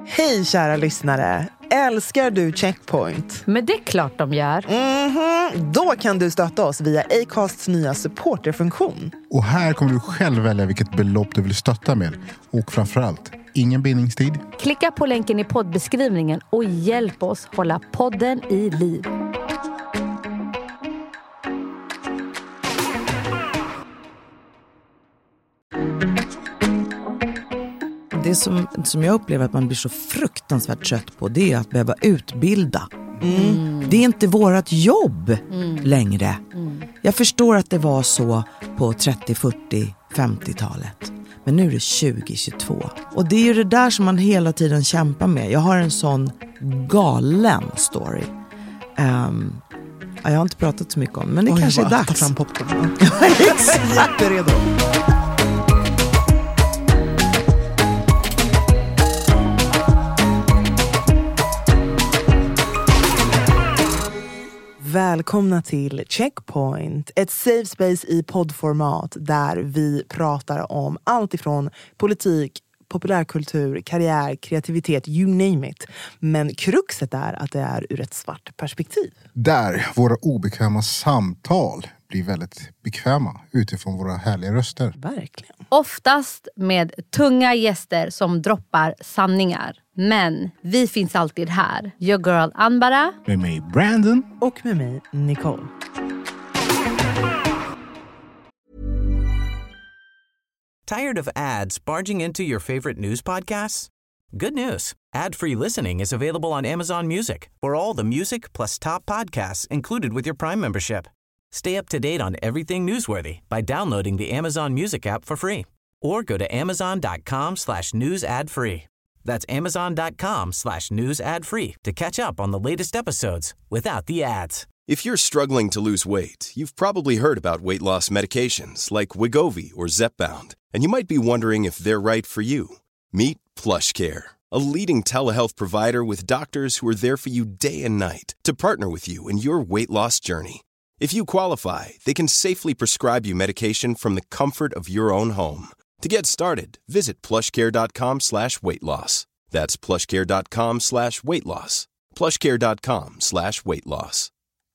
Hej kära lyssnare, älskar du Checkpoint? Men det är klart de gör. Då kan du stötta oss via Acasts nya supporterfunktion. Och här kommer du själv välja vilket belopp du vill stötta med. Och framförallt, ingen bindningstid. Klicka på länken i poddbeskrivningen och hjälp oss hålla podden i liv. Det som jag upplever att man blir så fruktansvärt trött på, det är att behöva utbilda. Det är inte vårat jobb längre. Jag förstår att det var så på 30, 40, 50-talet. Men nu är det 2022. Och det är ju det där som man hela tiden kämpar med. Jag har en sån galen story. Jag har inte pratat så mycket om, men det kanske är dags. Ta fram popcorn. Jag är jätteredo. Välkomna till Checkpoint, ett safe space i poddformat där vi pratar om allt ifrån politik, populärkultur, karriär, kreativitet, you name it. Men kruxet är att det är ur ett svart perspektiv. Där våra obekväma samtal blir väldigt bekväma utifrån våra härliga röster. Verkligen. Oftast med tunga gäster som droppar sanningar. Men vi finns alltid här. Your girl Anbara. Med mig Brandon. Och med mig Nicole. Tired of ads barging into your favorite news podcasts? Good news. Ad-free listening is available on Amazon Music for all the music plus top podcasts included with your Prime membership. Stay up to date on everything newsworthy by downloading the Amazon Music app for free or go to amazon.com/news ad free. That's amazon.com/news ad free to catch up on the latest episodes without the ads. If you're struggling to lose weight, you've probably heard about weight loss medications like Wegovy or Zepbound, and you might be wondering if they're right for you. Meet PlushCare, a leading telehealth provider with doctors who are there for you day and night to partner with you in your weight loss journey. If you qualify, they can safely prescribe you medication from the comfort of your own home. To get started, visit plushcare.com/weightloss. That's plushcare.com/weightloss. plushcare.com/weightloss.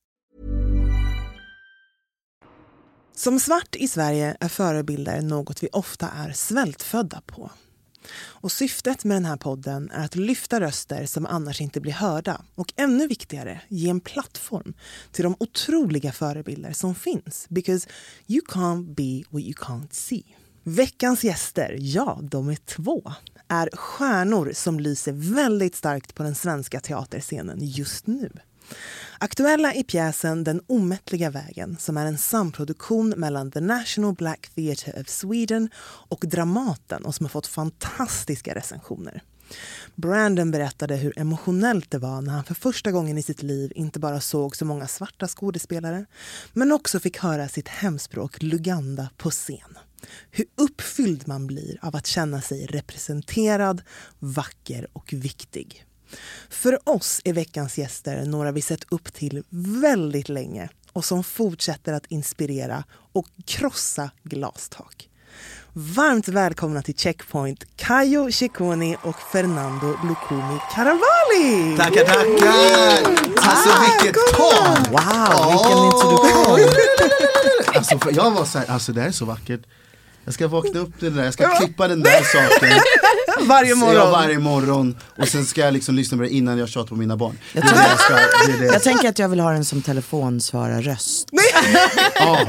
Som svart i Sverige är förebilder något vi ofta är svältfödda på. Och syftet med den här podden är att lyfta röster som annars inte blir hörda. Och ännu viktigare, ge en plattform till de otroliga förebilder som finns. Because you can't be what you can't see. Veckans gäster, ja, de är 2. Är stjärnor som lyser väldigt starkt på den svenska teaterscenen just nu. Aktuella i pjäsen Den omättliga vägen, som är en samproduktion mellan The National Black Theatre of Sweden och Dramaten och som har fått fantastiska recensioner. Brandon berättade hur emotionellt det var när han för första gången i sitt liv inte bara såg så många svarta skådespelare, men också fick höra sitt hemspråk Luganda på scen. Hur uppfylld man blir av att känna sig representerad, vacker och viktig. För oss är veckans gäster några vi sett upp till väldigt länge och som fortsätter att inspirera och krossa glastak. Varmt välkomna till Checkpoint, Kayo Ciccone och Fernando Lucumi Caravalli! Tackar, tackar! Alltså vilket tal! Wow, vilken introduktion! Alltså jag var så här, alltså det här är så vackert. Jag ska vakna upp det där, jag ska klippa den där saken varje morgon. Och sen ska jag liksom lyssna på det innan jag tjatar på mina barn. Jag tänker att jag vill ha den som telefonsvararröst. Ja.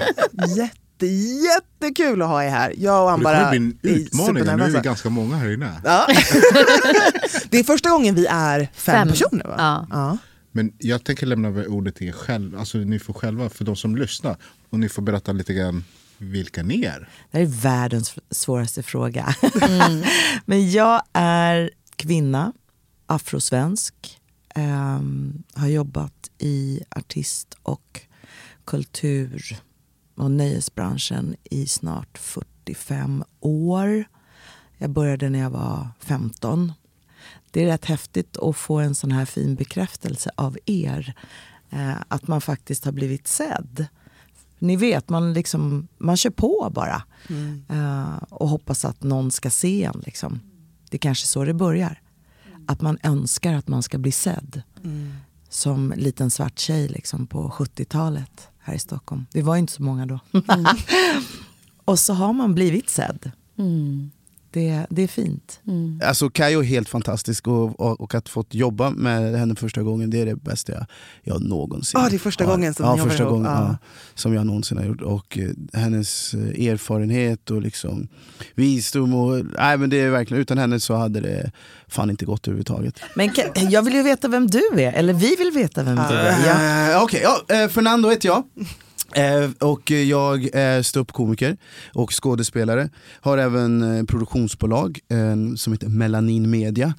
Jättekul att ha er här. Jag och Anbara. Det kommer bli en utmaning, nu är vi ganska många här inne. Ja. Det är första gången vi är 5 personer, va? Ja. Men jag tänker lämna över ordet till er själv. Alltså ni får själva, för de som lyssnar. Och ni får berätta lite grann vilka ni är. Det är världens svåraste fråga. Men jag är kvinna, afrosvensk. Har jobbat i artist- och kultur- och nöjesbranschen i snart 45 år. Jag började när jag var 15. Det är rätt häftigt att få en sån här fin bekräftelse av er. Att man faktiskt har blivit sedd. Ni vet, man kör på bara. Och hoppas att någon ska se en. Liksom. Det är kanske så det börjar. att man önskar att man ska bli sedd. Som liten svart tjej liksom på 70-talet här i Stockholm. Det var inte så många då. Och så har man blivit sedd. Det är fint. Alltså Kayo är helt fantastisk och att fått jobba med henne första gången, det är det bästa jag någonsin. Det är första gången som ni jobbar första ihop. gången som jag någonsin har gjort. Och hennes erfarenhet och liksom visdom och, nej men det är verkligen, utan henne så hade det fan inte gått överhuvudtaget. Men jag vill ju veta vem du är, eller vi vill veta vem du är. Okej, Fernando heter jag. Och jag är ståuppkomiker och skådespelare. Har även produktionsbolag som heter Melanin Media.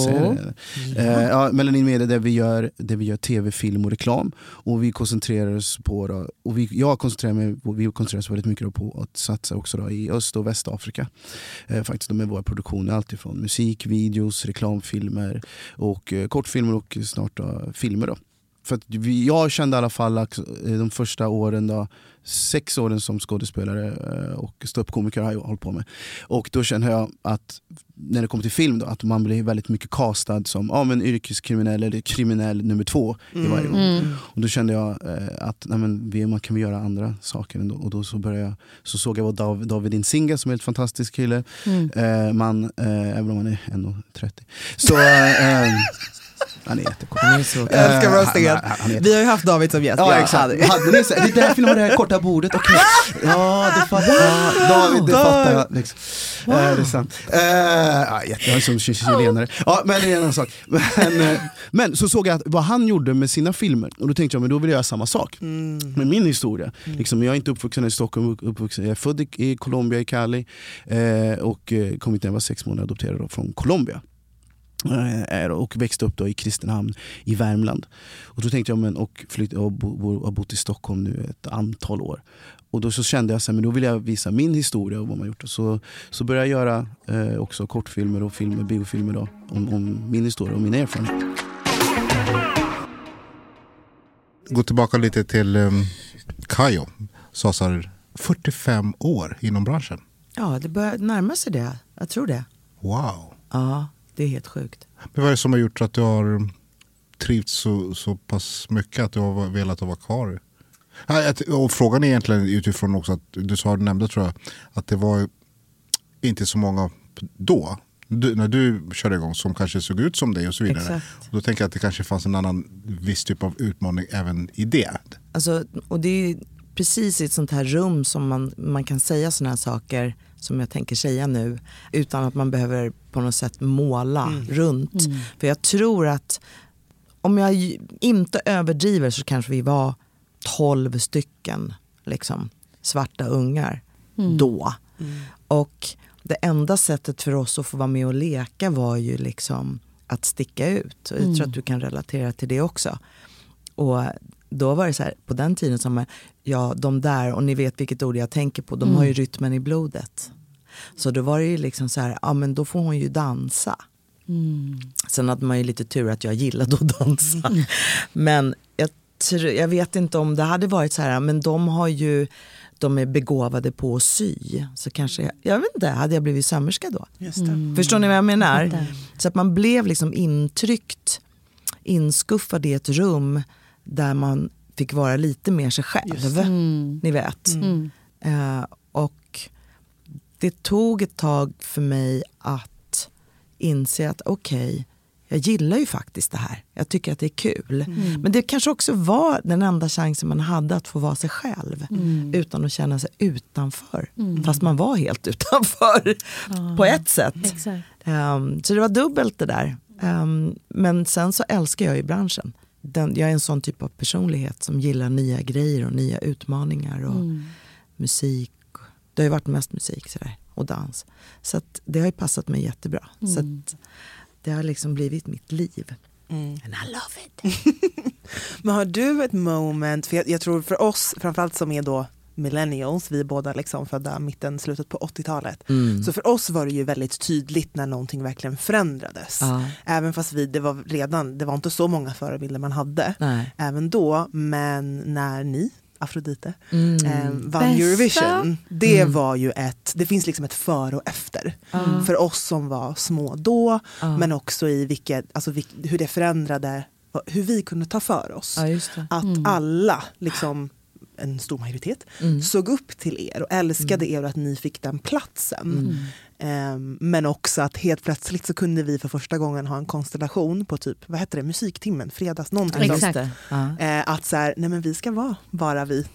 Melanin Media där vi gör tv, film och reklam. Och vi koncentrerar oss på vi koncentrerar oss väldigt mycket på att satsa också då i Öst- och Västafrika. Faktiskt med våra produktioner, alltifrån musik, videos, reklamfilmer och kortfilmer och snart filmer då. För att jag kände i alla fall att de första åren då, 6 åren som skådespelare och ståuppkomiker har jag hållit på med. Och då kände jag att när det kom till film då, att man blir väldigt mycket castad som en yrkeskriminell eller kriminell nummer 2 i varje gång. Och då kände jag att man kan göra andra saker ändå. Och då så såg jag David Insinga som är en helt fantastisk kille. Även om han är 1,30. Så han är jättecool. Jag älskar roastingen. Vi har ju haft David som gäst. Ja, exakt. Det är därför ni har det här korta bordet. Okay. Ja, det fattar David, det fattar jag. Liksom. Det är sant. Jag är som chilenare. Ja, men det är en annan sak. Men så såg jag vad han gjorde med sina filmer. Och då tänkte jag, men då vill jag göra samma sak. Med min historia. Liksom, jag är inte uppvuxen i Stockholm. Jag är född i Colombia, i Cali. Och kom hit när jag var 6 månader, adopterad från Colombia. Och växte upp då i Kristinehamn i Värmland. Och då tänkte jag, och har bott i Stockholm nu ett antal år. Och då så kände jag men då vill jag visa min historia och vad man gjort. Och så började jag göra också kortfilmer och biofilmer då, om min historia och min erfarenhet. Gå tillbaka lite till Kayo. Sasar 45 år inom branschen. Ja, det börjar närma sig det. Jag tror det. Wow. Ja. Det är helt sjukt. Men vad är det som har gjort att du har trivts så pass mycket att du har velat att vara kvar? Och frågan är egentligen utifrån också att du nämnde, tror jag, att det var inte så många då, när du körde igång, som kanske såg ut som dig och så vidare. Exakt. Och då tänker jag att det kanske fanns en annan viss typ av utmaning även i det. Alltså, och det är precis i ett sånt här rum som man kan säga såna här saker som jag tänker säga nu, utan att man behöver på något sätt måla runt. För jag tror att om jag inte överdriver så kanske vi var 12 stycken liksom, svarta ungar då. Och det enda sättet för oss att få vara med och leka var ju liksom att sticka ut. Och jag tror att du kan relatera till det också. Och då var det så här, på den tiden som de där, och ni vet vilket ord jag tänker på, de har ju rytmen i blodet. Så då var det ju liksom så här, men då får hon ju dansa. Sen hade man ju lite tur att jag gillade att dansa. Men jag vet inte om det hade varit så här, men de är begåvade på att sy. Så kanske, jag vet inte, hade jag blivit sömmerska då? Just det. Förstår ni vad jag menar? Så att man blev liksom inskuffad i ett rum där man fick vara lite mer sig själv. Ni vet. Och det tog ett tag för mig att inse att okej, jag gillar ju faktiskt det här. Jag tycker att det är kul. Men det kanske också var den enda chansen man hade att få vara sig själv. Utan att känna sig utanför. Fast man var helt utanför på ett sätt. Så det var dubbelt det där. Men sen så älskar jag ju branschen. Jag är en sån typ av personlighet som gillar nya grejer och nya utmaningar och musik. Det har ju varit mest musik sådär, och dans. Så att det har ju passat mig jättebra. Så att det har liksom blivit mitt liv. And I love it. Men har du ett moment, för jag tror för oss, framförallt som är då millennials, vi är båda liksom födda slutet på 80-talet. Så för oss var det ju väldigt tydligt när någonting verkligen förändrades. Även fast det var inte så många förebilder man hade. Även då, men när ni Afrodite, vann Eurovision. Det var ju det finns liksom ett före och efter. För oss som var små då, men också i hur det förändrade, hur vi kunde ta för oss. Ja, just det. Att alla, liksom en stor majoritet, såg upp till er och älskade er och att ni fick den platsen. Men också att helt plötsligt så kunde vi för första gången ha en konstellation på typ, vad heter det, musiktimmen, fredags någonting. Exakt. Att så här, nej men vi ska vara bara vi.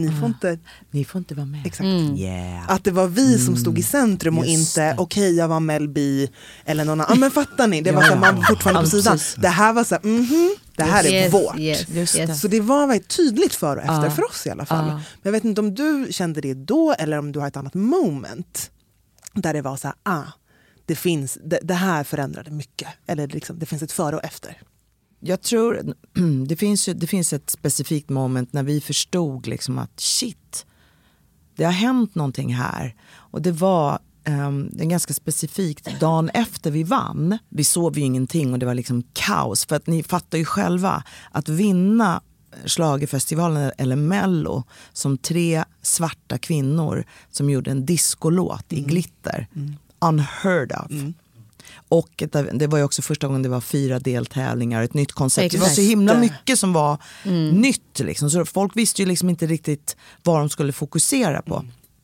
Ni får inte vara med. Exakt. Att det var vi som stod i centrum och inte okej, jag var Mel B eller någon annan. Men fattar ni? Det var så här, man fortfarande på sidan. Det här var så här, det här är vårt. Yes. Så det var väldigt tydligt för och efter för oss i alla fall. Men jag vet inte om du kände det då eller om du har ett annat moment där det var så här, det här förändrade mycket. Eller liksom, det finns ett före och efter. Jag tror det finns ett specifikt moment när vi förstod liksom att shit, det har hänt någonting här. Och det var ganska specifikt dagen efter vi vann. Vi sov ju ingenting och det var liksom kaos. För att ni fattar ju själva att vinna Schlagerfestivalen eller Mello som 3 svarta kvinnor som gjorde en discolåt i glitter. Unheard of. Och det var ju också första gången det var 4 deltävlingar, ett nytt koncept. Exakt. Det var så himla mycket som var nytt liksom. Så folk visste ju liksom inte riktigt vad de skulle fokusera på.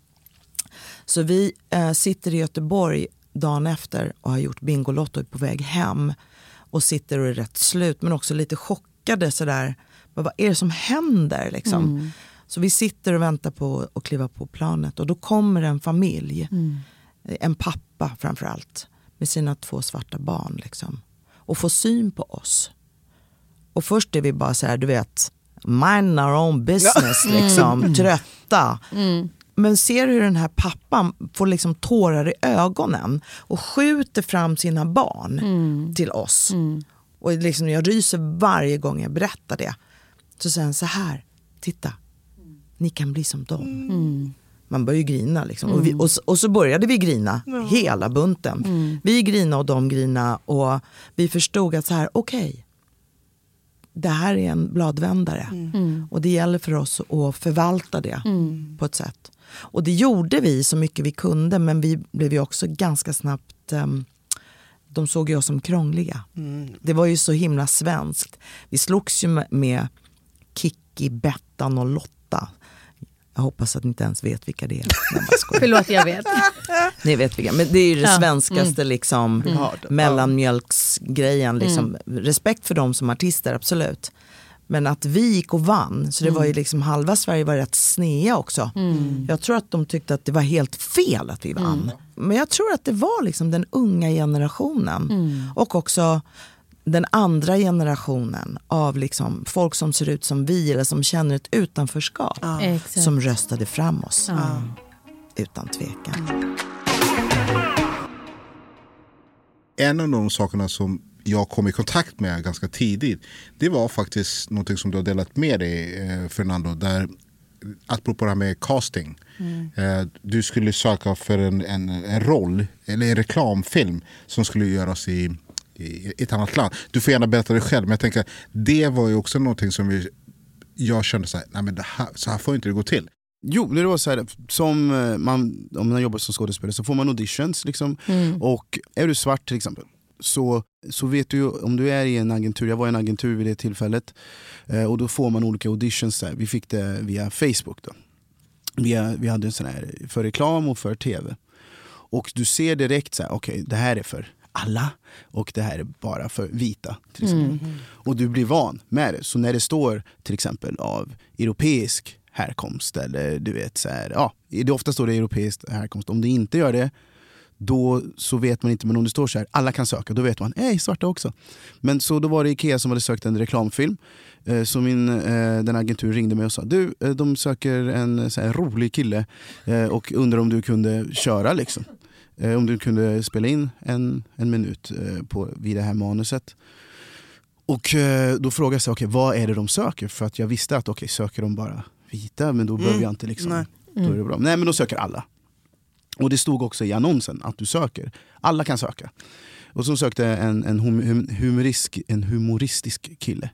Så vi sitter i Göteborg dagen efter och har gjort Bingolotto på väg hem och sitter och är rätt slut men också lite chockade sådär. Vad är det som händer liksom? Så vi sitter och väntar på att kliva på planet och då kommer en familj, en pappa framförallt med sina 2 svarta barn liksom, och får syn på oss. Och först är vi bara så här, du vet, mind our own business liksom, trötta. Men ser hur den här pappan får liksom tårar i ögonen och skjuter fram sina barn till oss. Och liksom jag ryser varje gång jag berättar det. Så säger han så här, titta, ni kan bli som dem. Man börjar ju grina liksom. Och så började vi grina, hela bunten. Vi grina och de grina och vi förstod att så här, okej, det här är en bladvändare. Och det gäller för oss att förvalta det på ett sätt. Och det gjorde vi så mycket vi kunde, men vi blev ju också ganska snabbt, de såg ju oss som krångliga. Det var ju så himla svenskt. Vi slogs ju med Kikki, Bettan och Lotta. Jag hoppas att ni inte ens vet vilka det är. Förlåt, jag vet. Ni vet vilka. Men det är ju det svenskaste liksom, mellanmjölksgrejen. Liksom. Respekt för dem som artister, absolut. Men att vi gick och vann, så det var ju liksom halva Sverige var rätt snea också. Jag tror att de tyckte att det var helt fel att vi vann. Men jag tror att det var liksom den unga generationen. Och också den andra generationen av liksom folk som ser ut som vi eller som känner ett utanförskap. Som röstade fram oss. Utan tvekan. En av de sakerna som jag kom i kontakt med ganska tidigt, det var faktiskt något som du har delat med dig, Fernando, där apropå det här med casting. Du skulle söka för en roll eller en reklamfilm som skulle göras i ett annat land. Du får gärna berätta det själv, men jag tänker det var ju också någonting som jag kände så här, nej men så här får inte det gå till. Jo, det var så här, som om man jobbar som skådespelare så får man auditions liksom. Och är du svart till exempel så vet du ju, om du är i en agentur, jag var i en agentur vid det tillfället, och då får man olika auditions där. Vi fick det via Facebook då. Vi hade en sån här för reklam och för tv. Och du ser direkt så här, okej, det här är för alla och det här är bara för vita till exempel. Och du blir van med det. Så när det står till exempel av europeisk härkomst eller du vet så här, det ofta står det europeisk härkomst. Om det inte gör det, då så vet man inte, men om det står så här, alla kan söka, då vet man, svarta också. Men så då var det Ikea som hade sökt en reklamfilm. Så den agentur ringde mig och sa, de söker en så här rolig kille och undrar om du kunde köra liksom. Om du kunde spela in en minut vid det här manuset. Och då frågade jag sig, vad är det de söker? För att jag visste att söker de bara vita, men då behöver jag inte liksom, då är det bra. Nej, men då söker alla. Och det stod också i annonsen att du söker. Alla kan söka. Och så sökte jag en humoristisk kille.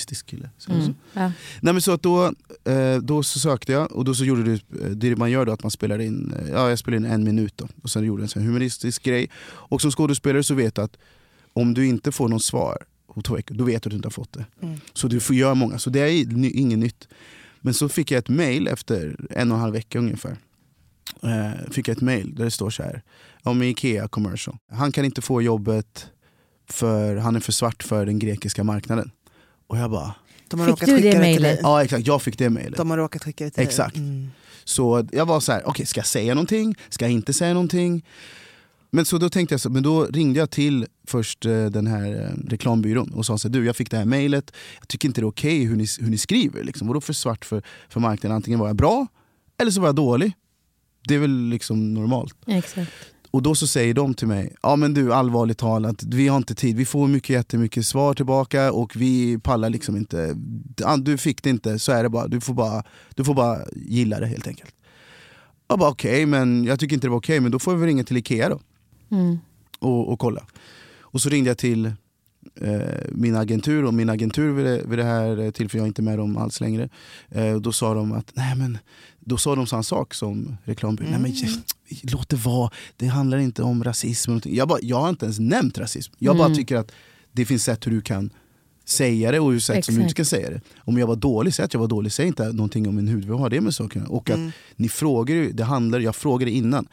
Ja. Nej, men så att då så sökte jag, och då så gjorde det man gör då, att man spelar in, jag spelade in 1 minut då, och sen gjorde jag en sån humoristisk grej. Och som skådespelare så vet du att om du inte får något svar på 2 veckor, då vet du att du inte har fått det. Så du får göra många, så det är inget nytt. Men så fick jag ett mail efter 1,5 vecka ungefär. Fick jag ett mail där det står så här: om IKEA commercial. Han kan inte få jobbet för han är för svart för den grekiska marknaden. Och jag bara... Fick du det mejlet? Ja, exakt. Jag fick det mejlet. De har råkat skicka det till dig. Exakt. Så jag var så här, okej, ska jag säga någonting? Ska jag inte säga någonting? Men så då tänkte jag så, men då ringde jag till först den här reklambyrån och sa så här: du, jag fick det här mejlet. Jag tycker inte det är okej hur ni skriver liksom. Vadå för svart för marknaden? Antingen var jag bra eller så var jag dålig. Det är väl liksom normalt. Exakt. Och då så säger de till mig: ja men du, allvarligt talat, vi har inte tid, vi får jättemycket svar tillbaka och vi pallar liksom inte. Du fick det inte, så är det bara. Du får bara gilla det helt enkelt. Jag bara okej, men jag tycker inte det var okej, men då får vi ringa till IKEA då. Och kolla. Och så ringde jag till min agentur, och min agentur vid det här tillfället, jag är inte med dem alls längre. Då sa de att då sa de samma sak som reklambyrån. Nej, men låt det vara, det handlar inte om rasism. Jag har inte ens nämnt rasism. Jag bara tycker att det finns sätt hur du kan säga det och hur sätt som du inte ska säga det. Om jag var dålig, säg att jag var dålig, säg inte någonting om min hud. Vad har det med sakerna? Och att ni frågar, jag frågade innan,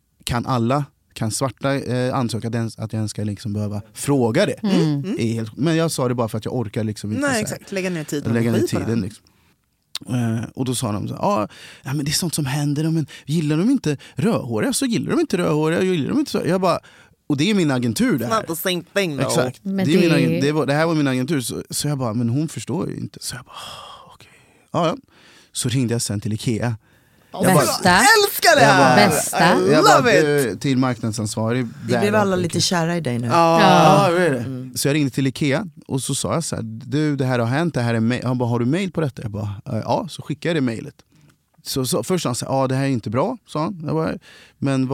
kan svarta ansöka att jag ens ska liksom behöva fråga det? Men jag sa det bara för att jag orkar liksom inte. Nej, exakt. Lägga ner tiden liksom. Och då sa de så här, ja, men det är sånt som händer, men gillar de inte rödhåriga så gillar de inte rödhåriga, gillar de inte så. Jag bara, och det är min agentur där. Not the same thing though. Exakt. Det här var min agentur, så jag bara, men hon förstår ju inte. Så jag bara, okej. Ja. Så ringde jag sen till IKEA. Jag älskar det här! Bästa. Jag bara, till marknadsansvarig. Vi blev alla lite kära i dig nu. Ja, det är det. Så jag ringde till IKEA och så sa jag så här: du, det här har hänt, det här är han bara, har du mail på detta? Jag bara, ja, så skickade jag det mailet. Så först sa han så här, det här är inte bra, sa han. Jag bara, men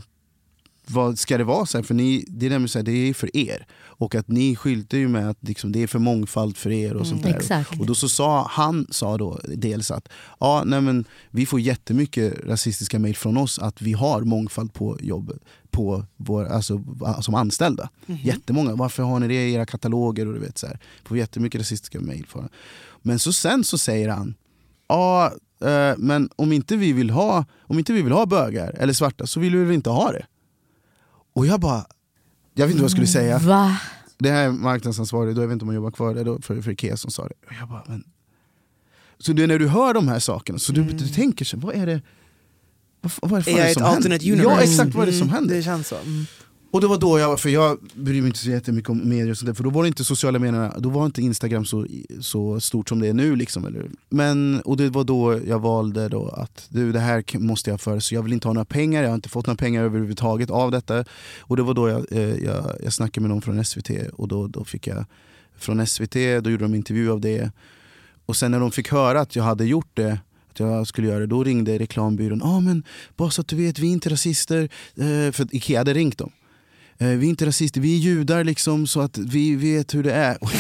vad ska det vara så här? För det är nämligen så här, det är för er. Och att ni skyltar ju med att liksom, det är för mångfald för er och sånt där. Exakt. Och då så sa då dels att vi får jättemycket rasistiska mejl från oss att vi har mångfald på jobbet, på som anställda. Jättemånga. Varför har ni det i era kataloger? Och du vet så här. Får jättemycket rasistiska mejl för. Men sen så säger han, men om inte vi vill ha bögar eller svarta, så vill vi väl inte ha det. Och jag vet inte vad jag skulle säga. Va? Det här är marknadsansvarig, då jag vet inte om man jobbar kvar där då, för IKEA som sa det. Och jag bara, men... Så det är när du hör de här sakerna, så du tänker så, vad är det? Vad är det är ett alternate universe? Ja, exakt, vad är det som händer? Det känns så. Och det var då för jag bryr mig inte så jättemycket om medier och sånt där, för då var det inte sociala medierna, då var inte Instagram så stort som det är nu liksom, eller? Och det var då jag valde då att det här måste jag för, så jag vill inte ha några pengar, jag har inte fått några pengar överhuvudtaget av detta. Och det var då jag snackade med någon från SVT, och då fick jag från SVT, då gjorde de intervju av det. Och sen när de fick höra att jag hade gjort det, att jag skulle göra det, då ringde reklambyrån. Men bara så att du vet, vi är inte rasister, för IKEA hade ringt dem. Vi är inte rasister, vi är judar liksom, så att vi vet hur det är. Och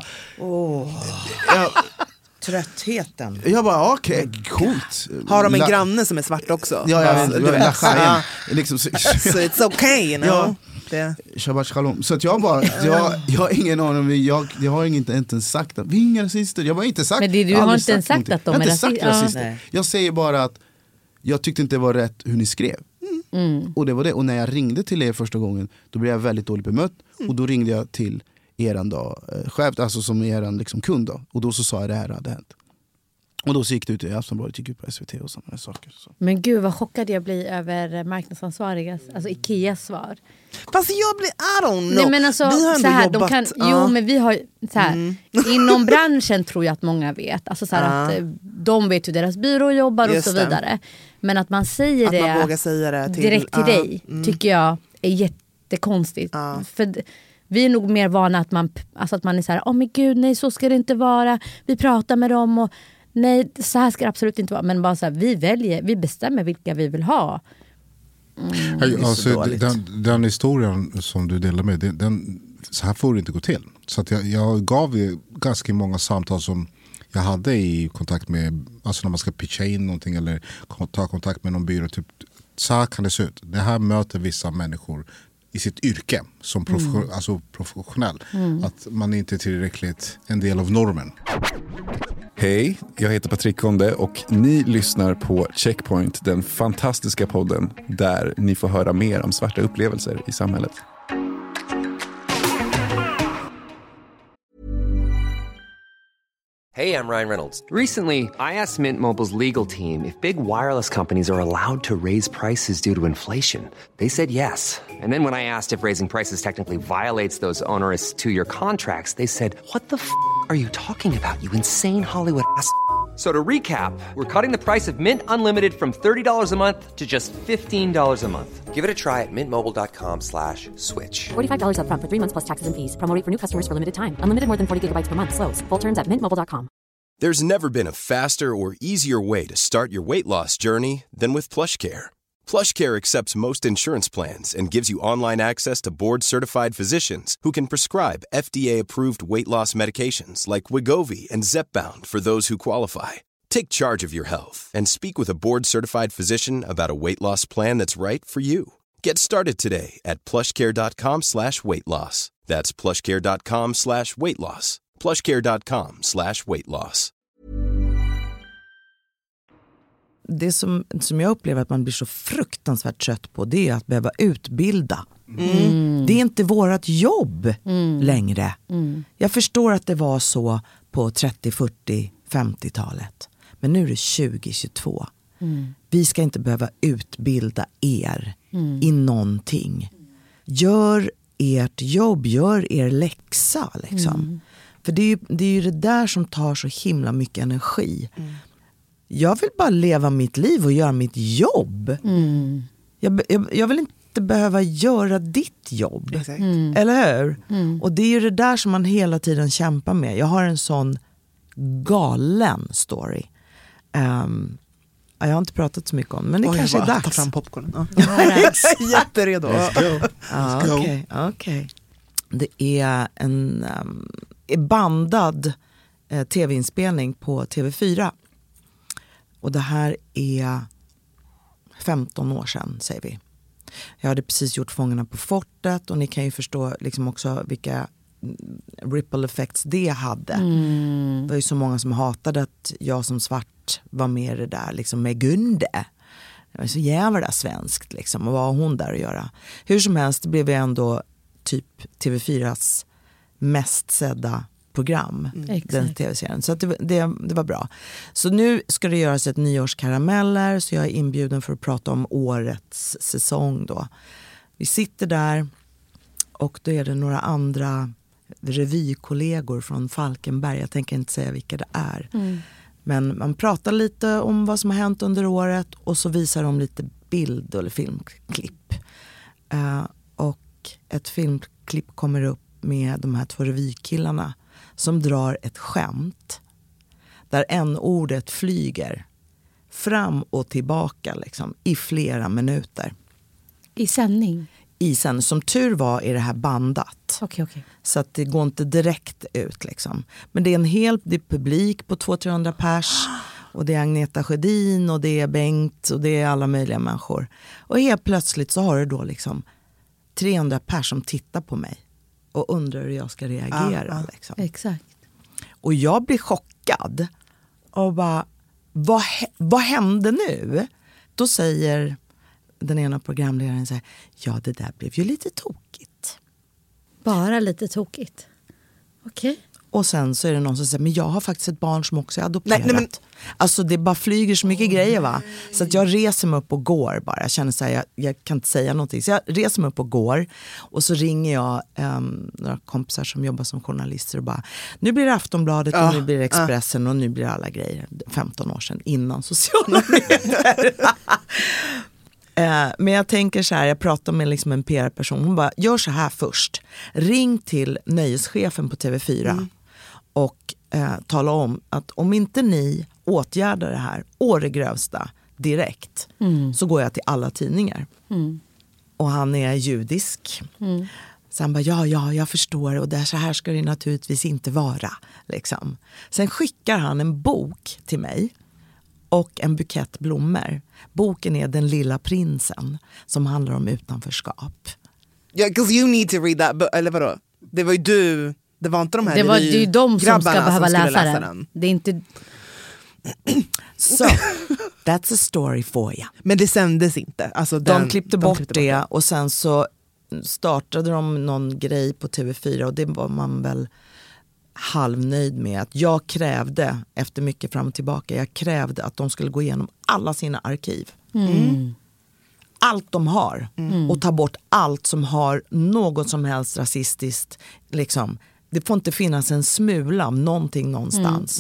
tröttheten. Jag bara, okej, coolt. Har de en granne som är svart också? Ja, jag vet. Liksom, so it's okay, you know? Ja. Shabbat shalom. Så att jag har ingen aning, jag har inte ens sagt att vi är inga rasister. Jag har inte sagt. Men du har inte ens sagt att de är rasister. Jag säger bara att jag tyckte inte det var rätt hur ni skrev. Och det var det. Och när jag ringde till er första gången, då blev jag väldigt dåligt bemött. Och då ringde jag till eran då, chef, alltså som eran liksom kund då. Och då så sa jag det här hade hänt. Och då så gick det ut i Aftonbladet, gick ut på SVT och sådana saker. Så. Men gud vad chockad jag blir över marknadsansvariga, alltså Ikeas svar. Fast jag blir, I don't know. Nej, men alltså, vi har ändå så här, jobbat. Jo, men vi har så här, inom branschen tror jag att många vet. Alltså så här, att de vet hur deras byrå jobbar och så vidare. Men att man säger att man vågar säga det direkt till dig tycker jag är jättekonstigt. För vi är nog mer vana att man är så här, men gud, nej, så ska det inte vara. Vi pratar med dem och nej, så här ska det absolut inte vara. Men bara så här, vi bestämmer vilka vi vill ha. Alltså, den historien som du delar med, så här får det inte gå till. Så att jag gav ju ganska många samtal som jag hade i kontakt med, alltså när man ska pitcha in någonting eller ta kontakt med någon byrå. Typ, så här kan det se ut. Det här möter vissa människor i sitt yrke som alltså professionell. Att man inte är tillräckligt en del av normen. Hej, jag heter Patrik Konde och ni lyssnar på Checkpoint, den fantastiska podden där ni får höra mer om svarta upplevelser i samhället. Hey, I'm Ryan Reynolds. Recently, I asked Mint Mobile's legal team if big wireless companies are allowed to raise prices due to inflation. They said yes. And then when I asked if raising prices technically violates those onerous 2-year contracts, they said, "What the f*** are you talking about, you insane Hollywood ass?" So to recap, we're cutting the price of Mint Unlimited from $30 a month to just $15 a month. Give it a try at mintmobile.com/switch. $45 up front for 3 months plus taxes and fees. Promo rate for new customers for limited time. Unlimited more than 40 gigabytes per month. Slows full terms at mintmobile.com. There's never been a faster or easier way to start your weight loss journey than with PlushCare. PlushCare accepts most insurance plans and gives you online access to board-certified physicians who can prescribe FDA-approved weight loss medications like Wegovy and Zepbound for those who qualify. Take charge of your health and speak with a board-certified physician about a weight loss plan that's right for you. Get started today at plushcare.com/weightloss. That's plushcare.com/weightloss. plushcare.com/weightloss. Det som jag upplever att man blir så fruktansvärt trött på, det är att behöva utbilda. Det är inte vårat jobb längre. Jag förstår att det var så på 30, 40, 50-talet. Men nu är det 2022. Vi ska inte behöva utbilda er i någonting. Gör ert jobb, gör er läxa liksom. För det är ju det där som tar så himla mycket energi. Jag vill bara leva mitt liv och göra mitt jobb. Jag vill inte behöva göra ditt jobb. Eller hur? Och det är ju det där som man hela tiden kämpar med. Jag har en sån galen story. Jag har inte pratat så mycket om, men det kanske är dags. Ta fram popcornen. Jätteredo. Okej. Det är en bandad tv-inspelning på TV4. Och det här är 15 år sedan, säger vi. Jag hade precis gjort Fångarna på fortet och ni kan ju förstå liksom också vilka ripple effects det hade. Det var ju så många som hatade att jag som svart var med i det där liksom med Gunde. Det var så jävla svenskt liksom, och vad har hon där att göra? Hur som helst, det blev ändå typ TV4s mest sedda program, den tv-serien. Så att det var bra. Så nu ska det göras ett nyårskarameller, så jag är inbjuden för att prata om årets säsong då. Vi sitter där och då är det några andra revykollegor från Falkenberg. Jag tänker inte säga vilka det är. Men man pratar lite om vad som har hänt under året och så visar de lite bild eller filmklipp. Och ett filmklipp kommer upp med de här 2 revykillarna som drar ett skämt där n-ordet flyger fram och tillbaka liksom, i flera minuter. I sändning? Som tur var är det här bandat. Okay. Så att det går inte direkt ut liksom. Men det är det är publik på 200-300 pers. Och det är Agneta Sjödin och det är Bengt och det är alla möjliga människor. Och helt plötsligt så har du då liksom 300 pers som tittar på mig och undrar hur jag ska reagera. Liksom. Exakt. Och jag blir chockad och bara, vad hände nu? Då säger den ena programledaren så här, ja det där blev ju lite tokigt. Bara lite tokigt? Okej. Och sen så är det någon som säger, men jag har faktiskt ett barn som också är adopterat. Nej, men... Alltså det bara flyger så mycket grejer va. Så att jag reser mig upp och går bara. Jag känner så här, jag kan inte säga någonting. Så jag reser mig upp och går. Och så ringer jag några kompisar som jobbar som journalister och bara, nu blir det Aftonbladet och nu blir det Expressen och nu blir det alla grejer. 15 år sedan innan sociala medier. Men jag tänker så här, jag pratar med liksom en PR-person. Hon bara, gör så här först. Ring till nöjeschefen på TV4 och tala om att om inte ni åtgärdar det här å det grövsta, direkt. Så går jag till alla tidningar. Och han är judisk. Så han bara, ja, jag förstår. Och så här ska det naturligtvis inte vara. Liksom. Sen skickar han en bok till mig. Och en bukett blommor. Boken är Den lilla prinsen. Som handlar om utanförskap. Yeah, 'cause you need to read that book. Eller vadå? Det var ju du. Det var inte de här. Det är ju de som ska behöva läsa den. Det är inte... Så, that's a story for you. Men det sändes inte. Alltså de klippte bort det och sen så startade de någon grej på TV4 och det var man väl halvnöjd med. Att jag krävde, efter mycket fram och tillbaka, jag krävde att de skulle gå igenom alla sina arkiv. Allt de har och ta bort allt som har något som helst rasistiskt. Liksom. Det får inte finnas en smula av någonting någonstans.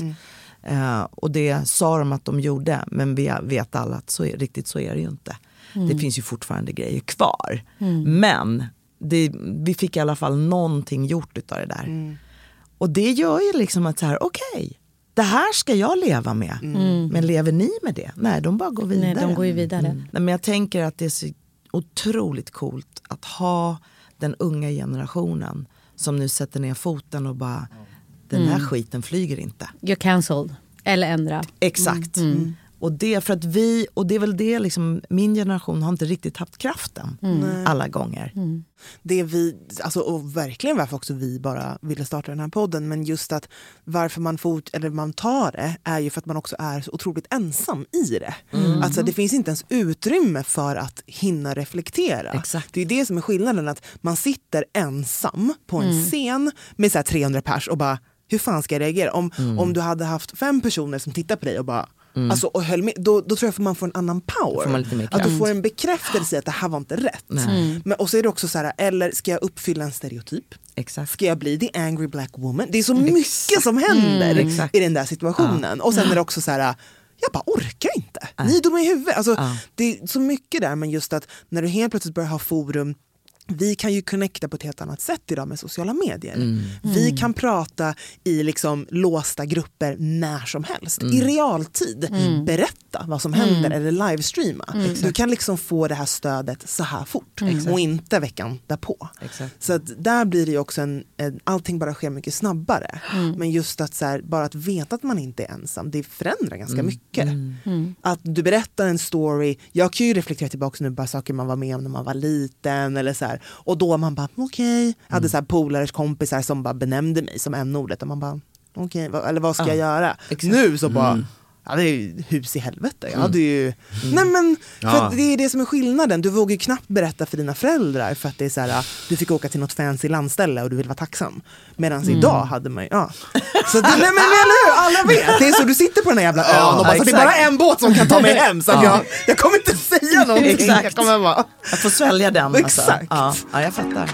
Och det sa de att de gjorde, men vi vet alla att riktigt så är det ju inte. Det finns ju fortfarande grejer kvar. Men vi fick i alla fall någonting gjort utav det där. Och det gör ju liksom att så här, okej, det här ska jag leva med. Men lever ni med det? Nej, de bara går vidare. Nej, de går ju vidare. Nej, men jag tänker att det är så otroligt coolt att ha den unga generationen som nu sätter ner foten och bara, den här skiten flyger inte. You're cancelled. Eller ändra. Exakt. Och det för att och det är väl det liksom, min generation har inte riktigt haft kraften alla gånger. Det vi, alltså, och verkligen varför också vi bara ville starta den här podden, men just att varför man tar det är ju för att man också är så otroligt ensam i det. Alltså det finns inte ens utrymme för att hinna reflektera. Exakt. Det är det som är skillnaden, att man sitter ensam på en scen med så här 300 pers och bara, hur fan ska jag reagera? Om du hade haft 5 personer som tittar på dig och bara alltså, och höll med, då tror jag att man får en annan power. Att du får en bekräftelse att det här var inte rätt. Men, och så är det också så här, eller ska jag uppfylla en stereotyp? Exakt. Ska jag bli the angry black woman? Det är så mycket som händer i den där situationen. Och sen är det också så här, jag bara orkar inte. Ni är dumma i huvudet. Alltså, det är så mycket där, men just att när du helt plötsligt börjar ha forum. Vi kan ju connecta på ett helt annat sätt idag med sociala medier. Vi kan prata i liksom låsta grupper när som helst. I realtid. Berätta vad som händer eller livestreama. Du kan liksom få det här stödet så här fort. Och inte veckan därpå. Så att där blir det ju också allting bara sker mycket snabbare. Men just att så här, bara att veta att man inte är ensam, det förändrar ganska mycket. Att du berättar en story. Jag kan ju reflektera tillbaka nu bara saker man var med om när man var liten eller så här. Och då man bara okej. Jag hade så här polares kompisar som bara benämnde mig som n-ordet och man bara okej, eller vad ska jag göra? Nu så bara det är ju hus i helvete. Jag hade ju nej men för det är det som är skillnaden. Du vågar ju knappt berätta för dina föräldrar för att det är så här, du fick åka till något fancy landställe och du vill vara tacksam. Medan idag hade man ju så det, nej men eller hur? Alla vet. Det är så du sitter på den här jävla ön och bara, så det är bara en båt som kan ta mig hem så att jag kommer inte säga någonting. Exakt. Jag kommer bara att få svälja den. Exakt. Alltså. Ja, jag fattar.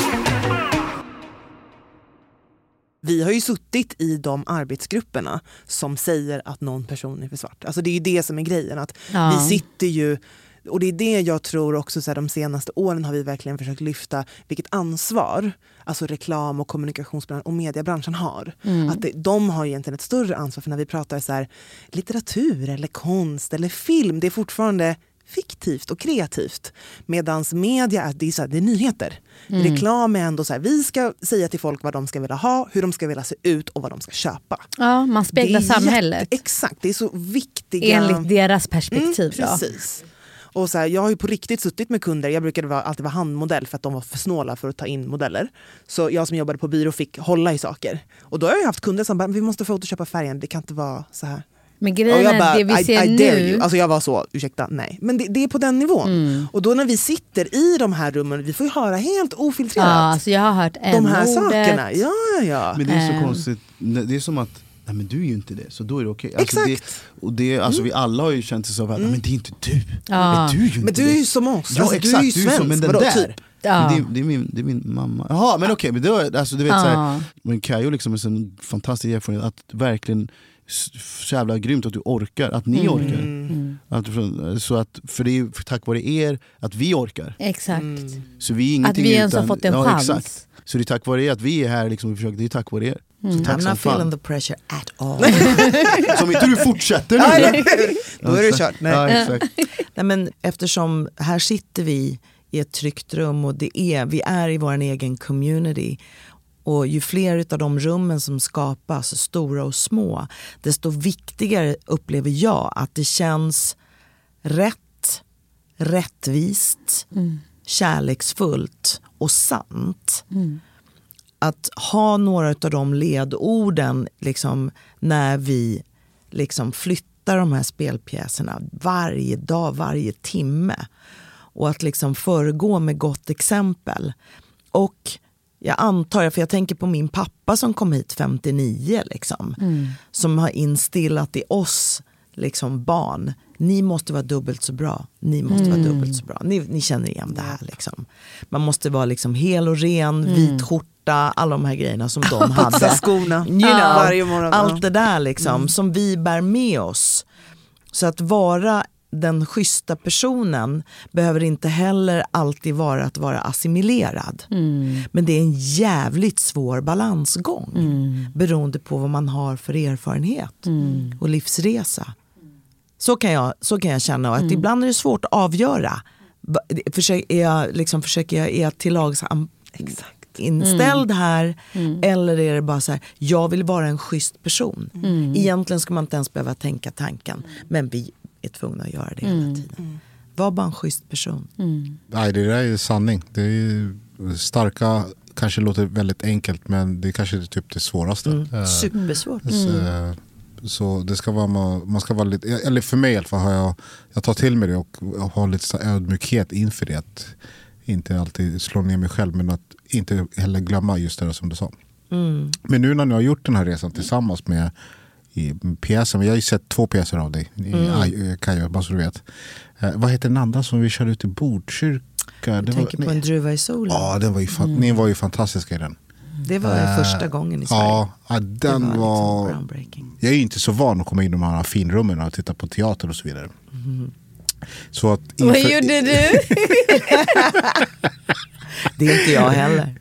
Vi har ju suttit i de arbetsgrupperna som säger att någon person är för svart. Alltså det är ju det som är grejen. Att vi sitter ju, och det är det jag tror också så här, de senaste åren har vi verkligen försökt lyfta vilket ansvar alltså reklam- och kommunikationsbranschen och mediebranschen har. Att de har egentligen ett större ansvar, för när vi pratar så här, litteratur eller konst eller film, det är fortfarande fiktivt och kreativt. Medans media det är nyheter. Reklam är ändå så här, vi ska säga till folk vad de ska vilja ha, hur de ska vilja se ut och vad de ska köpa. Ja, man speglar samhället. Exakt, det är så viktiga. Enligt deras perspektiv. Precis. Och så här, jag har ju på riktigt suttit med kunder, jag brukade alltid vara handmodell för att de var för snåla för att ta in modeller. Så jag som jobbade på byrå fick hålla i saker. Och då har jag haft kunder som bara, vi måste photoshoppa färgen, det kan inte vara så här. Men grejen är det vi ser nu. Alltså jag var så, ursäkta, nej. Men det är på den nivån. Och då när vi sitter i de här rummen, vi får ju höra helt ofiltrerat. Ja, alltså jag har hört de här sakerna. Ja. Men det är så konstigt, det är som att nej, men du är ju inte det, så då är det okej. Alltså exakt. Alltså vi alla har ju känt sig så att men det är inte du. Ja. Men du är ju inte men du är ju som oss. Ja, alltså, exakt, du är ju svensk. Men den vadå, där. typ? Ja. Det är min mamma. Jaha, men okej, men då, alltså, du vet, så här, men Kajo liksom är en fantastisk erfarenhet att verkligen så jävla grymt att du orkar, att ni orkar. Så att, för det är tack vare er att vi orkar. Exakt. Så vi är ingenting att vi ens har fått en chans. Exakt. Så det är tack vare er att vi är här liksom, och försöker, det är tack vare er. Så tack I'm som not fan. feeling the pressure at all. Som inte du fortsätter nu. Då är det kört. Nej. Ja, exakt. Nej, men eftersom här sitter vi i ett tryggt rum och vi är i vår egen community. Och ju fler av de rummen som skapas, stora och små, desto viktigare upplever jag att det känns rättvist, kärleksfullt och sant. Att ha några av de ledorden liksom, när vi liksom flyttar de här spelpjäserna varje dag, varje timme. Och att liksom föregå med gott exempel. Och jag antar, för jag tänker på min pappa som kom hit 59 liksom, som har instillat i oss liksom, barn, ni måste vara dubbelt så bra, ni måste vara dubbelt så bra, ni känner igen det här liksom. Man måste vara liksom hel och ren, vit skjorta, alla de här grejerna som de hade, putsa skorna varje morgon, allt det där liksom, som vi bär med oss. Så att vara den schyssta personen behöver inte heller alltid vara att vara assimilerad. Men det är en jävligt svår balansgång beroende på vad man har för erfarenhet och livsresa. Så kan jag känna, och att ibland är det svårt att avgöra. Försöker jag är till lags inställd här, eller är det bara så här, jag vill vara en schysst person. Egentligen ska man inte ens behöva tänka tanken, men vi är tvungna att göra det hela tiden. Var bara en schysst person. Nej, det där är sanning. Det är ju starka, kanske låter väldigt enkelt, men det är kanske typ det svåraste. Supersvårt. Så det ska vara, man ska vara lite, eller för mig i alla fall har jag tar till mig det och har lite så ödmjukhet inför det, att inte alltid slå ner mig själv, men att inte heller glömma just det som du sa. Men nu när ni har gjort den här resan tillsammans med i pjäsen, jag har ju sett 2 pjäser av dig i Kajo, bara så du vet. Vad heter den andra som vi körde ut i Botkyrka? Jag tänker på En druva i solen. Ja, den var ju ni var ju fantastiska i den. Det var första gången i Sverige. Ja, den var liksom groundbreaking. Jag är ju inte så van att komma in i de här finrummen och titta på teater och så vidare. Så att Vad gjorde du? Det är inte jag heller.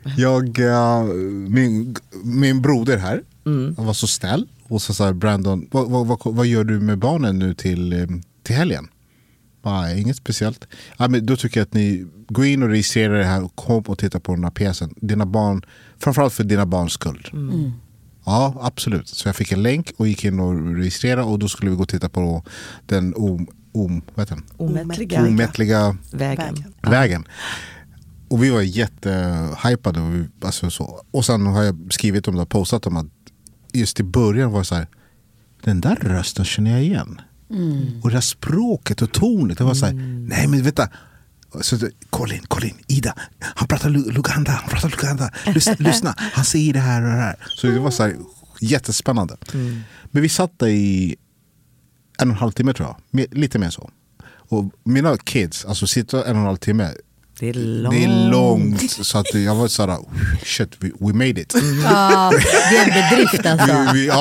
Min broder här, han var så snäll. Och så sa Brandon, vad gör du med barnen nu till helgen? Nej, inget speciellt. Ja, men då tycker jag att ni går in och registrerar det här och kom och titta på den här pjäsen. Dina barn, framförallt för dina barns skull. Ja, absolut. Så jag fick en länk och gick in och registrerade, och då skulle vi gå och titta på den omättliga vägen. Och vi var jättehypade. Alltså så. Och sen har jag skrivit om det och postat om att just i början var det så här, den där rösten känner jag igen. Och det där språket och tonet, det var så här, nej men vänta. Så Colin, Ida, han pratar Luganda. Lyssna, han säger det här och det här. Så det var så här jättespännande. Men vi satt där i 1,5 timme tror jag, lite mer så. Och mina kids, alltså sitter 1,5 timme. Det är långt, så att jag var så här, shit, we made it. Ja, det är en bedrift alltså.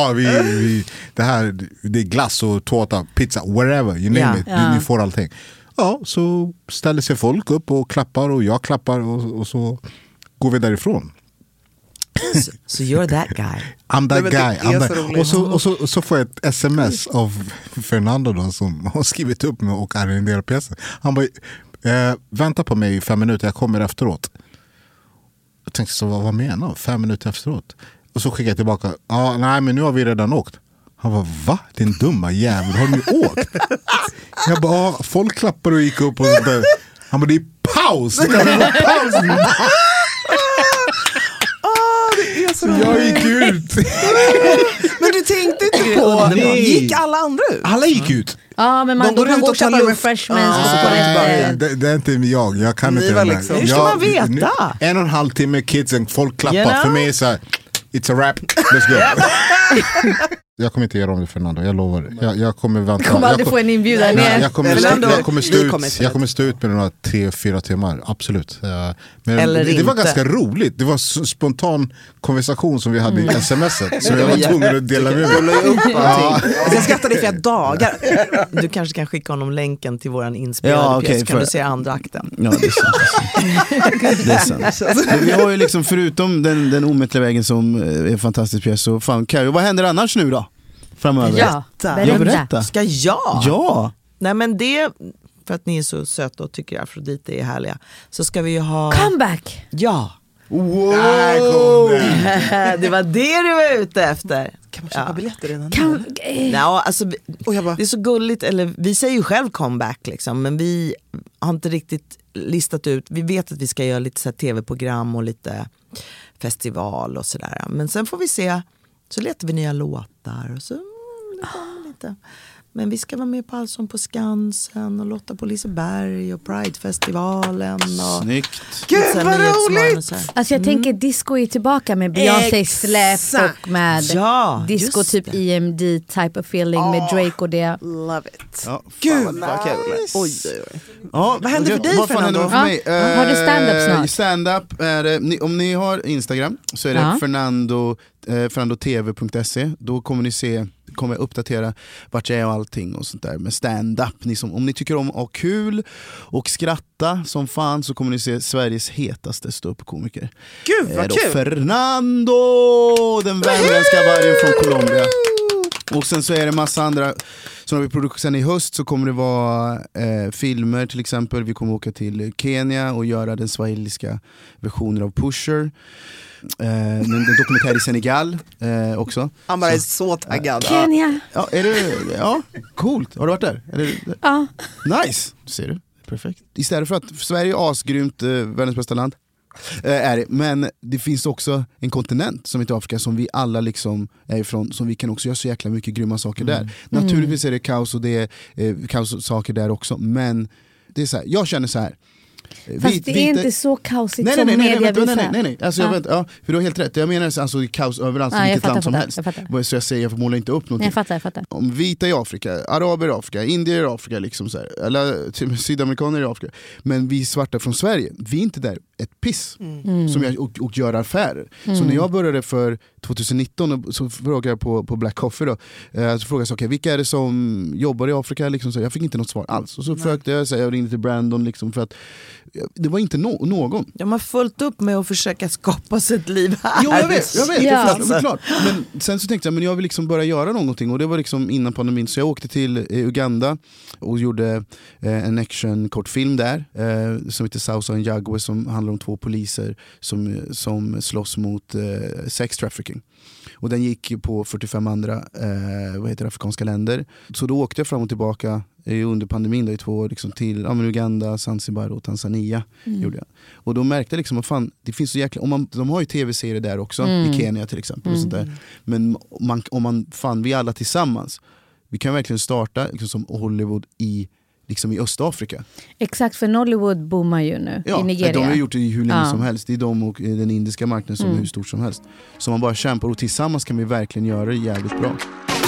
Det är glass och tårta, pizza, whatever, you name it. Ni får allting. Ja, så ställer sig folk upp och klappar, och jag klappar, och så går vi därifrån. So you're that guy. I'm that guy. Och så får jag ett sms av Fernando då, som har skrivit upp mig och arrenderar pjäsen. Han bara, vänta på mig i 5 minuter, jag kommer efteråt. Jag tänkte så, vad menar du? 5 minuter efteråt? Och så skickade jag tillbaka, nej men nu har vi redan åkt. Han bara, va? Din dumma jävel, har ni åkt? Jag bara, folk klappar och gick upp och så där. Han bara, det är paus! Det kan vara paus! Det är så jag gick ut. Men du tänkte inte på, gick alla andra ut? Alla gick ut. Ja, men man går ut och köpa refreshments och så det är inte jag kan inte det liksom. Hur ska man veta? 1,5 timme kidsen, folk klappar. För mig är så här, it's a wrap, let's go. Jag kommer inte göra om det, Fernando, jag lovar. Jag kommer vänta. Du kommer aldrig få en inbjudan. Jag kommer stå ut med några 3-4 timmar, absolut. Men det var ganska roligt. Det var en spontan konversation som vi hade i sms'et. Så jag var tvungen att dela med mig. Jag skrattade i flera dagar. Du kanske kan skicka honom länken till våran inspelade pjäs, så kan du se andra akten. Ja, det är sant. Men vi har ju liksom, förutom den omättliga vägen som är en fantastisk pjäs, så fan, Karo, vad händer annars nu då? Framöver? Ja, berätta. Ska jag? Ja. Nej, men det, för att ni är så söta och tycker Afrodite är härliga, så ska vi ju ha... Comeback! Ja. Wow. Det var det du var ute efter. Kan man köpa biljetter redan? Ja, alltså, det är så gulligt, eller vi säger ju själv comeback liksom, men vi har inte riktigt listat ut. Vi vet att vi ska göra lite så här tv-program och lite festival och sådär, men sen får vi se, så letar vi nya låtar och så lite. Men vi ska vara med på Allsång på Skansen och Lotta på Liseberg och Pride-festivalen. Och snyggt. Gud vad roligt! Alltså jag tänker disco är tillbaka med Beyoncé släpp och med disco typ EMD type of feeling med Drake och det. Love it. Ja, gud vad kul. Oj. Ja, vad händer för dig, Fernando? För mig? Har du stand-up snart? Stand-up är, om ni har Instagram så är det fernandotv.se. Då kommer jag uppdatera vart jag är och allting och sånt där med stand-up. Om ni tycker om att ha kul och skratta som fan, så kommer ni se Sveriges hetaste ståuppkomiker. Gud vad kul! Fernando, den värmländska vargen från Colombia. Och sen så är det massa andra. Så har vi produktion i höst, så kommer det vara filmer till exempel. Vi kommer åka till Kenya och göra den swahiliska versionen av Pusher. En dokumentär i Senegal också. Han bara är så taggad. Kenya. Ja, coolt. Har du varit där? Ja. Nice, ser du. Perfekt. Istället för att Sverige är asgrymt, världens bästa land, är det. Men det finns också en kontinent som heter Afrika, som vi alla liksom är ifrån, som vi kan också göra så jäkla mycket grymma saker där. Naturligtvis är det kaos och det är kaos och saker där också, men det är så här, jag känner så här. Fast det är inte så kaosigt som media visar. Nej. Alltså, för du har helt rätt. Jag menar alltså kaos överallt, som vilket land som helst. Så jag säger, jag målar inte upp någonting. Jag fattar. Om vita i Afrika, araber i Afrika, indier i Afrika, liksom så här, eller till sydamerikaner i Afrika. Men vi svarta från Sverige, vi är inte där ett piss som och gör affärer. Så när jag började för 2019 så frågade jag på Black Coffee då, så frågade jag, vilka är det som jobbar i Afrika liksom, så jag fick inte något svar alls. Och så försökte jag ringde till Brandon liksom, för att det var inte någon. De har fullt upp med att försöka skapa sitt liv här. Jo, jag vet. Ja. Det är klart. Men sen så tänkte jag, men jag vill liksom börja göra någonting. Och det var liksom innan pandemin. Så jag åkte till Uganda och gjorde en action-kortfilm där som heter Sausa and Jagwe, som handlar om 2 poliser som slåss mot sex trafficking. Och den gick på 45 andra afrikanska länder. Så då åkte jag fram och tillbaka under pandemin då, i 2 år liksom, till Uganda, Zanzibar och Tanzania. Gjorde jag. Och då märkte jag liksom, vad fan, det finns så jäkla, de har ju tv-serier där också, i Kenya till exempel. Och sånt där. Men vi alla tillsammans, vi kan verkligen starta liksom, som Hollywood i Östafrika. Exakt, för Nollywood boomar ju nu i Nigeria. De har gjort det hur länge som helst. Det är de och den indiska marknaden som är hur stort som helst. Så man bara kämpar, och tillsammans kan vi verkligen göra det jävligt bra.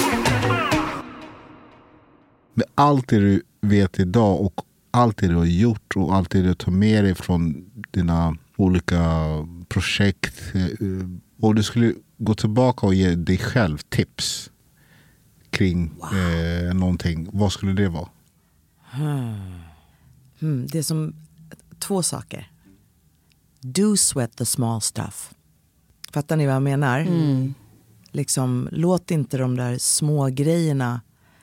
Med allt det du vet idag och allt det du har gjort och allt det du tar med dig från dina olika projekt, och du skulle gå tillbaka och ge dig själv tips kring någonting, vad skulle det vara? Det är som 2 saker. Do sweat the small stuff. Fattar ni vad jag menar? Liksom, låt inte de där små grejerna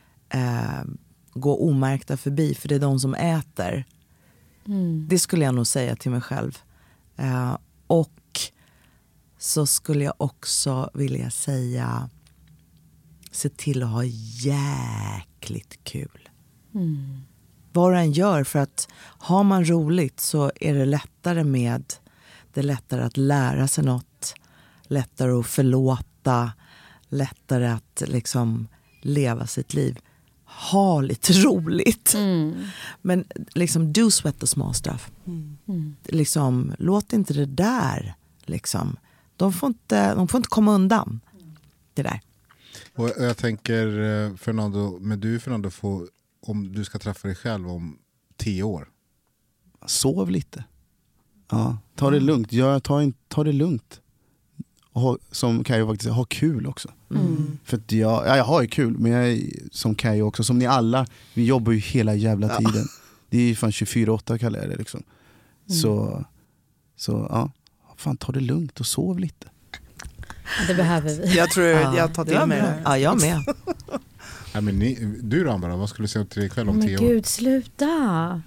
gå omärkta förbi, för det är de som äter. Det skulle jag nog säga till mig själv. Och så skulle jag också vilja säga, se till att ha jäkligt kul. Vad du än gör, för att har man roligt så är det lättare att lära sig något, lättare att förlåta, lättare att liksom leva sitt liv. Ha lite roligt. Men liksom, do sweat the small stuff. Liksom, låt inte det där liksom, de får inte komma undan det där. Och jag tänker, Fernando, men du Fernando, om du ska träffa dig själv om 10 år. Sov lite. Ja, ta det lugnt. Ta det lugnt. Och som Kajo faktiskt ha kul också. För att jag har ju kul, men jag är som Kajo också, som ni alla, vi jobbar ju hela jävla tiden. Det är ju fan 24/8 kallar jag det liksom. Så ja, fan ta det lugnt och sov lite. Ja, det behöver vi. Jag tror jag tar till mig det. Ja, jag med. Ja, men du Rambara, vad skulle du säga till dig själv om 10 år? Men gud, sluta.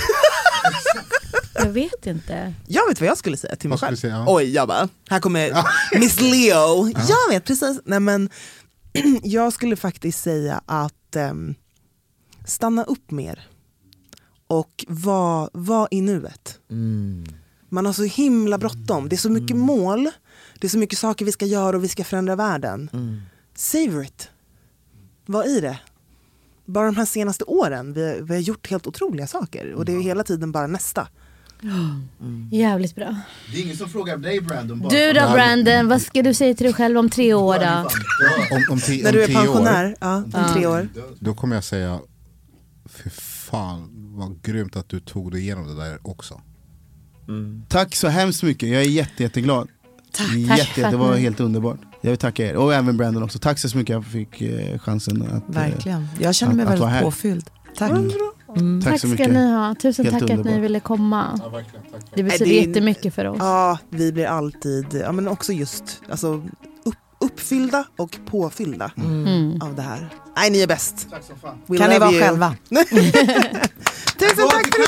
Jag vet inte. Jag vet vad jag skulle säga till mig själv. Säga, ja. Oj, jag bara, här kommer Miss Leo. Jag vet precis. Nej, men jag skulle faktiskt säga att stanna upp mer och var i nuet. Man har så himla bråttom. Det är så mycket mål. Det är så mycket saker vi ska göra och vi ska förändra världen. Savor it. Var i det. Bara de här senaste åren vi har gjort helt otroliga saker. Och det är hela tiden bara nästa. Jävligt bra. Det är ingen som frågar dig, Brandon. Du då, Brandon, vad ska du säga till dig själv om 3 år då? När du är pensionär, om 3 år. Då kommer jag säga, för fan vad grymt att du tog dig igenom det där också. Tack så hemskt mycket, jag är jätteglad. Tack. Det var helt underbart. Jag vill tacka er, och även Brandon också. Tack så mycket att jag fick chansen att... Verkligen, jag känner mig väldigt påfylld. Tack. Tack så mycket. Ska ni ha. Tusen helt tack underbart. Att ni ville komma. Ja, verkligen, tack. Det betyder jättemycket för oss. Ja, vi blir alltid, men också just alltså, uppfyllda och påfyllda av det här. Nej, ni är bäst. Tack så fan. Kan ni vara själva? Tusen tack för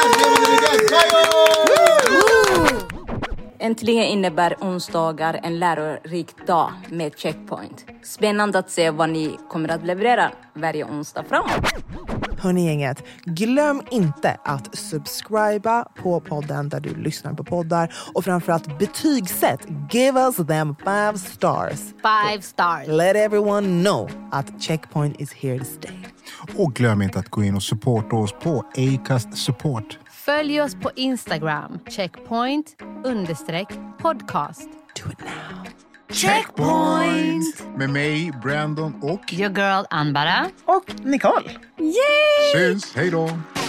idag! Äntligen innebär onsdagar en lärorik dag med Checkpoint. Spännande att se vad ni kommer att leverera varje onsdag framåt. Hörni gänget, glöm inte att subscriba på podden där du lyssnar på poddar. Och framförallt betygsätt. Give us them 5 stars. 5 stars. Let everyone know att Checkpoint is here to stay. Och glöm inte att gå in och supporta oss på Acast Support. Följ oss på Instagram, checkpoint_podcast. Do it now. Checkpoint! Med mig, Brandon och... Your girl Anbara. Och Nicole. Yay! Syns, hej då!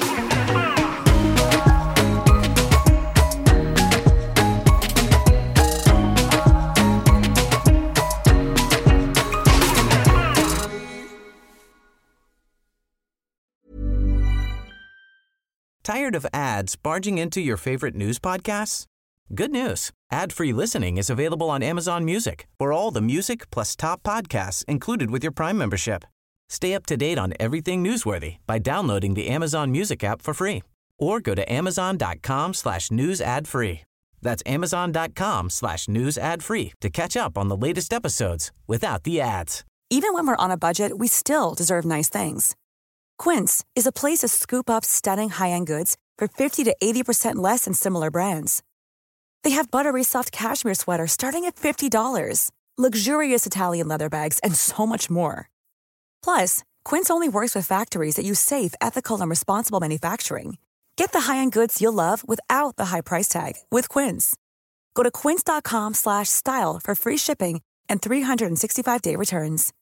Tired of ads barging into your favorite news podcasts? Good news. Ad-free listening is available on Amazon Music for all the music plus top podcasts included with your Prime membership. Stay up to date on everything newsworthy by downloading the Amazon Music app for free or go to amazon.com/news ad free. That's amazon.com/news ad free to catch up on the latest episodes without the ads. Even when we're on a budget, we still deserve nice things. Quince is a place to scoop up stunning high-end goods for 50 to 80% less than similar brands. They have buttery soft cashmere sweaters starting at $50, luxurious Italian leather bags, and so much more. Plus, Quince only works with factories that use safe, ethical, and responsible manufacturing. Get the high-end goods you'll love without the high price tag with Quince. Go to quince.com/style for free shipping and 365-day returns.